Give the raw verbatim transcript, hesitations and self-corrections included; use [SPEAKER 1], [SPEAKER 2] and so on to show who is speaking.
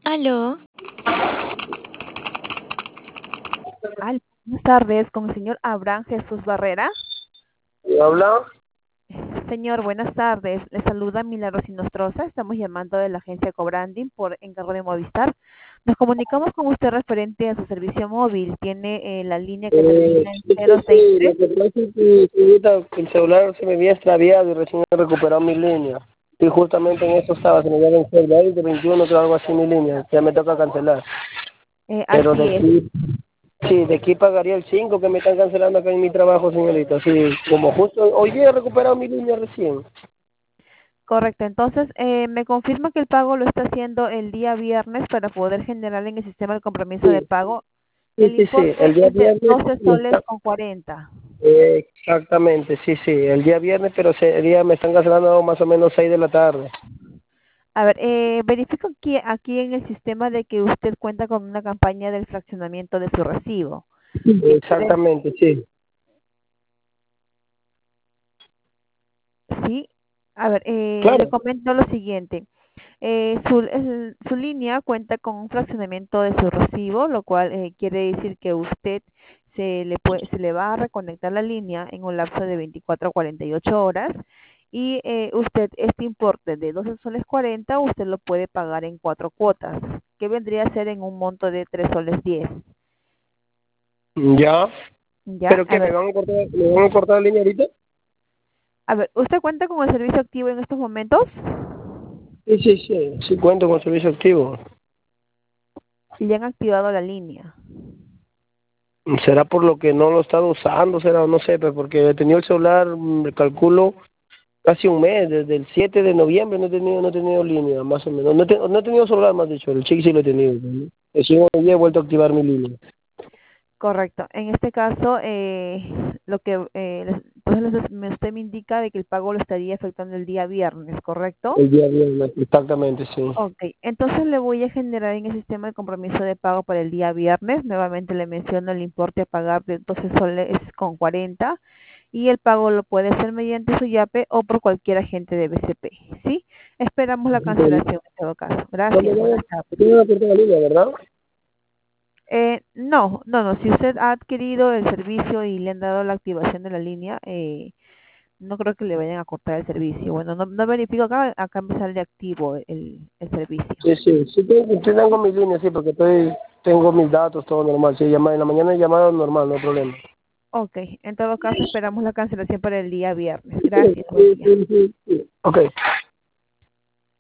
[SPEAKER 1] Aló,
[SPEAKER 2] Al- Buenas tardes, con el señor Abraham Jesús Barrera.
[SPEAKER 3] ¿Y habla?
[SPEAKER 2] Señor, buenas tardes. Le saluda Milagros Sinostroza. Estamos llamando de la agencia Cobranding por encargo de Movistar. Nos comunicamos con usted referente a su servicio móvil. Tiene eh, la línea que
[SPEAKER 3] Eh,
[SPEAKER 2] termina en
[SPEAKER 3] sí, sí,
[SPEAKER 2] cero seis
[SPEAKER 3] sí,
[SPEAKER 2] tres.
[SPEAKER 3] lo que pasa es que ahorita el celular se me había extraviado y recién he recuperado mi línea. Y justamente en eso estaba, se me había vencido el veinte, veintiuno, creo algo así mi línea. Ya me toca cancelar.
[SPEAKER 2] Eh,
[SPEAKER 3] Pero
[SPEAKER 2] así
[SPEAKER 3] de
[SPEAKER 2] es,
[SPEAKER 3] aquí, sí, de aquí pagaría el cinco que me están cancelando acá en mi trabajo, señorita. Sí, como justo hoy día he recuperado mi línea recién.
[SPEAKER 2] correcto. Entonces, eh, me confirma que el pago lo está haciendo el día viernes para poder generar en el sistema el compromiso de
[SPEAKER 3] Sí,
[SPEAKER 2] pago.
[SPEAKER 3] sí,
[SPEAKER 2] El
[SPEAKER 3] sí, sí.
[SPEAKER 2] importe
[SPEAKER 3] El día
[SPEAKER 2] es de
[SPEAKER 3] viernes
[SPEAKER 2] doce
[SPEAKER 3] me
[SPEAKER 2] soles
[SPEAKER 3] está...
[SPEAKER 2] con cuarenta.
[SPEAKER 3] eh, exactamente, sí, sí. El día viernes, pero ese día me están cancelando más o menos seis de la tarde.
[SPEAKER 2] A ver, eh, verifico aquí, aquí en el sistema de que usted cuenta con una campaña del fraccionamiento de su recibo. Y puede,
[SPEAKER 3] Exactamente, sí.
[SPEAKER 2] sí, a ver, eh, le
[SPEAKER 3] Claro.
[SPEAKER 2] comento lo siguiente. Eh, su, el- su línea cuenta con un fraccionamiento de su recibo, lo cual eh, quiere decir que usted se le, puede, se le va a reconectar la línea en un lapso de veinticuatro a cuarenta y ocho horas y eh, usted este importe de doce soles cuarenta usted lo puede pagar en cuatro cuotas, que vendría a ser en un monto de tres soles diez.
[SPEAKER 3] Ya.
[SPEAKER 2] ¿Ya?
[SPEAKER 3] ¿Pero
[SPEAKER 2] A
[SPEAKER 3] qué? ¿Me
[SPEAKER 2] ver,
[SPEAKER 3] van a cortar, me van a cortar la línea ahorita?
[SPEAKER 2] a ver, ¿usted cuenta con el servicio activo en estos momentos?
[SPEAKER 3] Sí, sí, sí. Sí cuento con servicio activo.
[SPEAKER 2] Y le han activado la línea.
[SPEAKER 3] ¿Será por lo que no lo he estado usando? ¿Será? No sé, pues porque he tenido el celular, mm, me calculo, casi un mes. Desde el siete de noviembre no he tenido, no he tenido línea, más o menos. No he, te- no he tenido celular, más dicho. El chico sí lo he tenido, ¿no? Recién hoy he vuelto a activar mi línea.
[SPEAKER 2] Correcto. En este caso, eh, lo que eh, les- entonces les- me- usted me indica de que el pago lo estaría efectuando el día viernes, ¿correcto?
[SPEAKER 3] El día viernes, exactamente, sí.
[SPEAKER 2] Ok, entonces le voy a generar en el sistema de compromiso de pago para el día viernes. Nuevamente le menciono el importe a pagar de doce soles con cuarenta y el pago lo puede hacer mediante su YAPE o por cualquier agente de B C P, ¿sí? Esperamos la
[SPEAKER 3] Bueno,
[SPEAKER 2] cancelación en todo caso.
[SPEAKER 3] no me
[SPEAKER 2] Gracias,
[SPEAKER 3] van
[SPEAKER 2] buenas
[SPEAKER 3] a,
[SPEAKER 2] tardes.
[SPEAKER 3] no me van a cortar la línea, ¿verdad?
[SPEAKER 2] Eh, no, no, no. Si usted ha adquirido el servicio y le han dado la activación de la línea, eh, no creo que le vayan a cortar el servicio. Bueno, no, no verifico acá, acá me sale activo el, el servicio.
[SPEAKER 3] Sí, sí, sí tengo, sí tengo mi línea, sí, porque estoy, tengo mis datos, todo normal. Sí, llama, en la mañana he llamado normal, no hay problema.
[SPEAKER 2] Ok, en todo caso esperamos la cancelación para el día viernes.
[SPEAKER 3] Sí,
[SPEAKER 2] Gracias, buen
[SPEAKER 3] sí,
[SPEAKER 2] día.
[SPEAKER 3] sí, sí, sí. Ok.